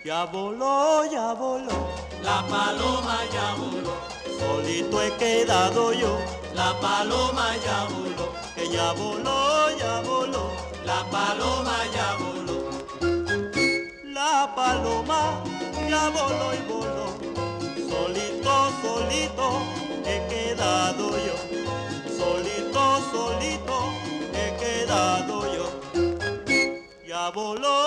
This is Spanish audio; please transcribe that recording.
Ya voló, ya voló, la paloma ya voló, solito he quedado yo. la paloma ya voló, Que ya voló, ya voló, la paloma ya voló, la paloma ya voló y voló. Solito, solito he quedado yo. Solito, solito he quedado yo. Ya voló.